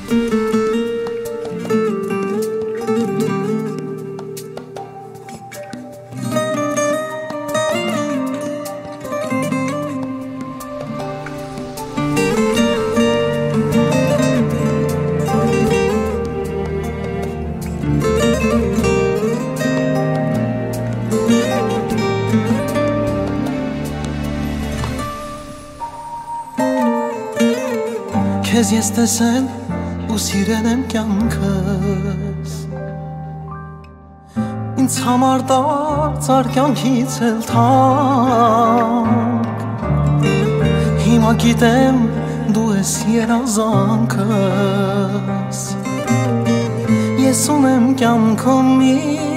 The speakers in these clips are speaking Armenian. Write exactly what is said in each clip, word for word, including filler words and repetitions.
Քեզ ես տեսել ու սիրել եմ կյանքս, ինձ համար դարձար կյանքից էլ թանկ, հիմա գիտեմ դու ես երազանքս, ես ունեմ կյանքում մի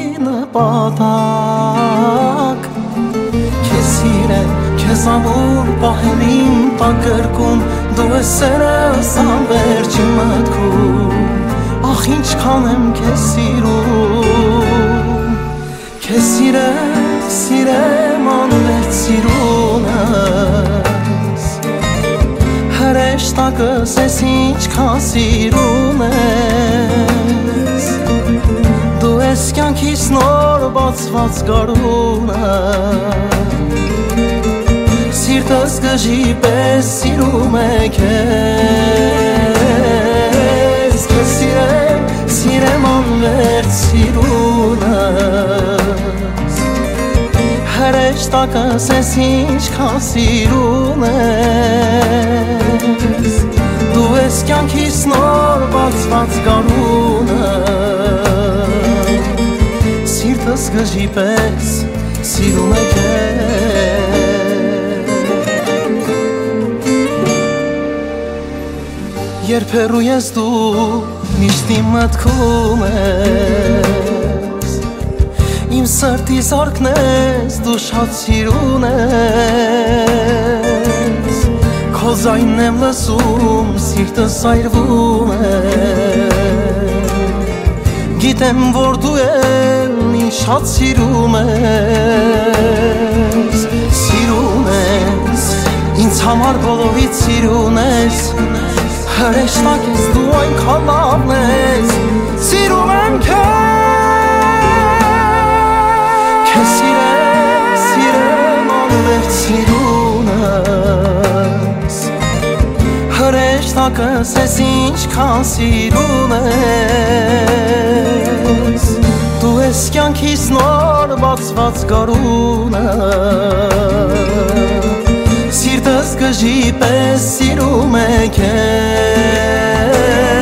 նպատակ, քեզ սիրել, քեզ ամուր պահել իմ տակերքում, դու ես սերս անվերջին մտքում, ախ ինչքան եմ քեզ սիրում, քեզ սիրել, սիրեմ անվերջ սիրունս, հրեշտակս ես ինչքան սիրում ես, դու ես կյանքիս նոր բացված գարունը, սիրտս գժի պես սիրում է քեզ, քեզ սիրեմ, սիրեմ անվերջ սիրունս, հրեշտակս ես ինչքան սիրում ես, դու ես կյանքիս նոր բացված գարունը, սիրտս գժի պես սիրում է քեզ, երբ հեռու ես դու միշտ իմ մտքում ես, իմ սրտի զարկն ես, դու շատ սիրուն ես, քո ձայնն եմ լսում, սիրտս այրվում է, գիտեմ որ դու էլ ինձ շատ սիրում ես, սիրում ես, ինձ համար բոլորից սիրուն ես, հրեշտակ ես դու այնքան լավն ես, սիրում եմ քեզ, քեզ սիրեմ, սիրեմ անվերջ սիրունս, հրեշտակս ես ինչքան սիրում ես, դու ես կյանքիս նոր բացված գարունը, սիրտս գժի պես սիրում է քեզ,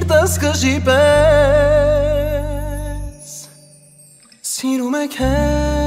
սիրտս գժի պես սիրում է քեզ